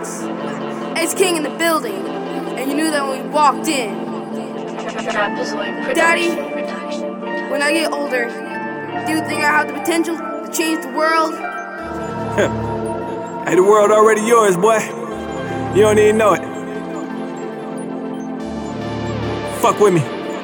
Wax. Ace King in the building, and you knew that when we walked in. Daddy, when I get older, do you think I have the potential to change the world? Hey, the world already yours, boy. You don't even know it. Fuck with me.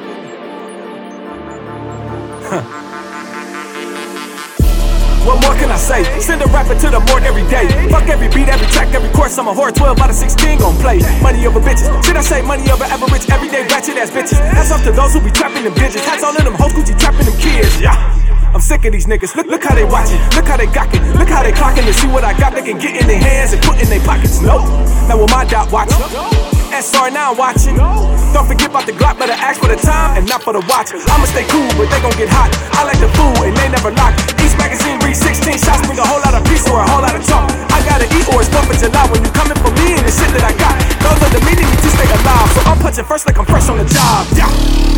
What more can I say? Send a rapper to the morgue every day. Fuck every beat, every track, every course. I'm a whore, 12 out of 16 gon' play. Money over bitches. Should I say money over average? Everyday ratchet ass bitches. Hats off to those who be trapping them bitches. Hats all in them hoes, Gucci trapping them kids. Yeah. I'm sick of these niggas. Look how they watching. Look how they gawking. Look how they clocking to see what I got. They can get in their hands and put in their pockets. Nope. Now with my dot watching. SR now watching. Don't forget about the Glock, better ask for the time and not for the watch. I'ma stay cool, but they gon' get hot. I like the food and they never lock. Each magazine reads 16 shots, bring a whole lot of peace or a whole lot of talk. I gotta eat or it's 4th of July when you coming for me and the shit that I got. Those are the meaning to stay alive, so I'm punching first like I'm fresh on the job. Yeah.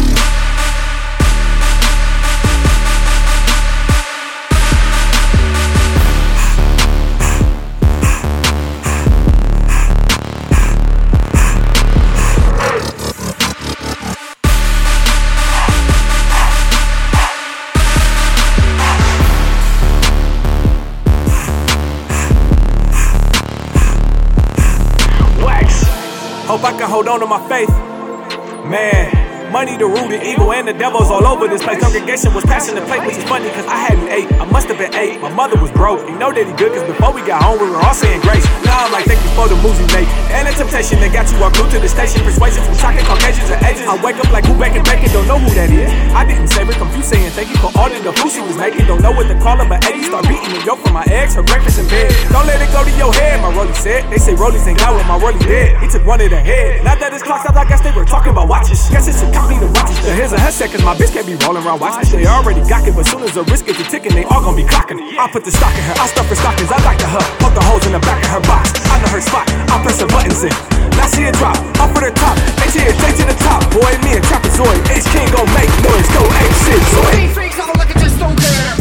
Hope I can hold on to my faith. Man, money, the root, the evil, and the devil's all over this place. Congregation was passing the plate, which is funny, cause I hadn't ate. I must have been 8. My mother was broke. You know that he good, cause before we got home, we were all saying grace. Now I'm like, thank you for the moves you make. And the temptation that got you all glued to the station. Persuasion from shocking Caucasians and Asians. I wake up like who baking bacon, don't know who that is. I didn't save her, confused saying thank you for all of the food she was making. Don't know what to call her, but 80 start beating the yolk from my eggs, her breakfast in bed. Don't let it go to your head, my rollie said. They say rollies ain't got one, my rollie dead. He took one in the head. Now that his clock's up, I guess they were talking about watches. Guess it should count me the watches. Here's a headset, cause my bitch can't be rolling around watches. They already got it, but soon as the wrist gets to ticking, they all gon' be clocking. I'll put the stock in her, I'll stuff her stockings. I like the her, poke the holes in the back of her box. I know her spot, I'll press the buttons in. Now see it drop, up for the top. H here, straight to the top. Boy, me and Trapezoid, Ace King gon' make noise, go ape shit, boy. These freaks all like I just don't care.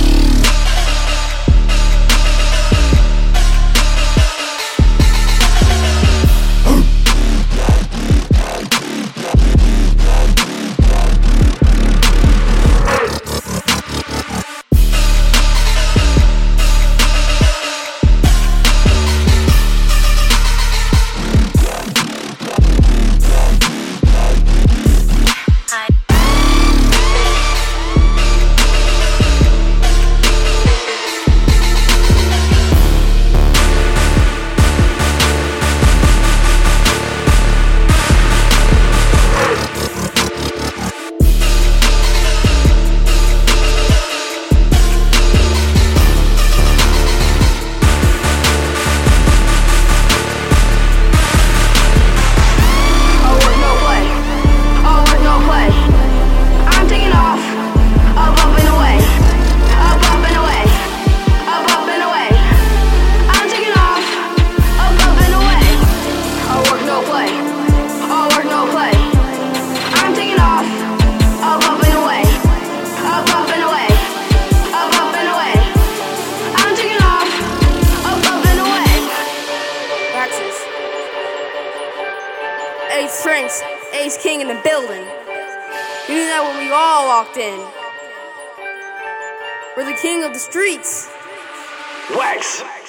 Ace Prince, Ace King in the building. You knew that when we all walked in. We're the king of the streets. Wax.